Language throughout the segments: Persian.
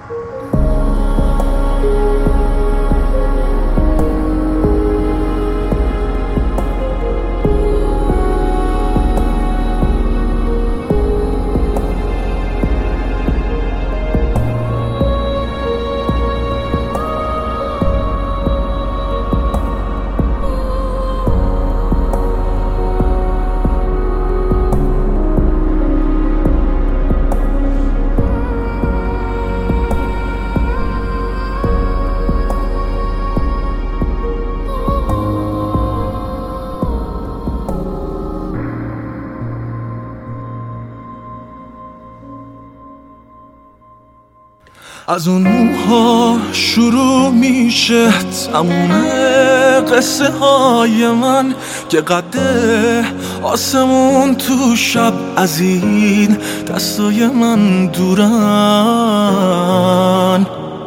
از اون موها شروع میشه تموم قصه های من که قده آسمون تو شب از این دستای من دورن.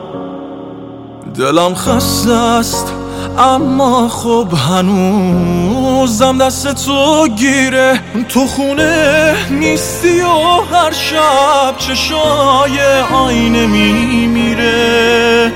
دلم خسته است اما خب هنوزم دست تو گیره. تو خونه نیستی و هر شب چشای آینه میمیره.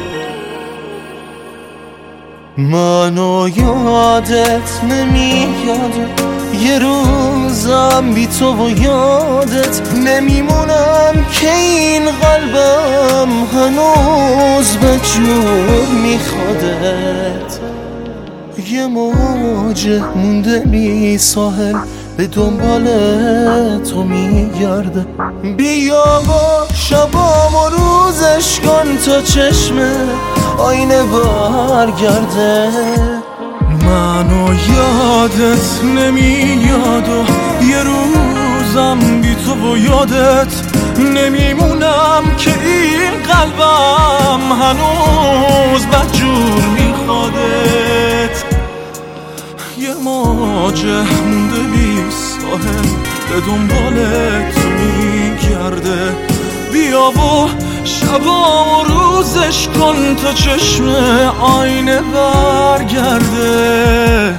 منو یادت نمیاد یه روزم بی تو و یادت نمیمونم که این قلبم هنوز به جور میخوادت. یه موج مونده بی ساحل به دنبال تو میگرده. بیا با شبام و روزش کن تا چشم آینه برگرده. منو یادت نمیاد و یه روزم بی تو و یادت نمیمونم که این قلبم هنوز بدجور میخوادت. یه موج مونده بی ساحل به دنبال تو میگرده. بیا و شبام و روزش کن تا چشم آینه برگرده.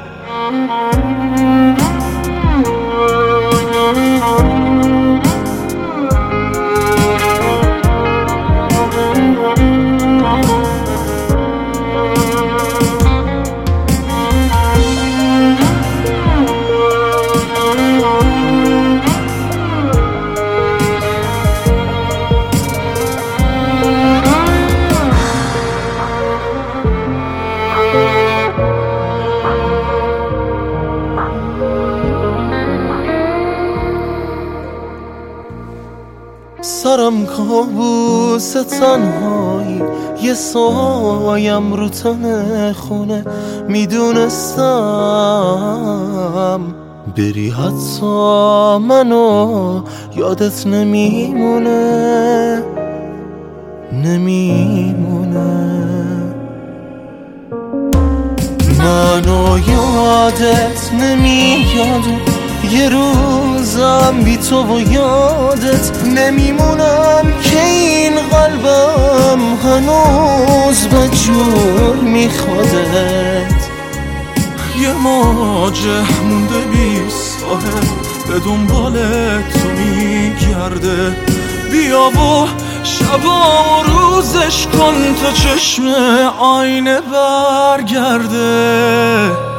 سرم کابوس تنهایی یه سایم رو تن خونه. میدونستم بری حتی منو یادت نمیمونه. منو یادت نمیاد یه روزم بی تو و یادت نمیمونم که این قلبم هنوز به جور میخوادت. یه موج مونده بی ساحل به دنبال تو میگرده. بیا و شبام و روزش کن تا چشم آینه برگرده.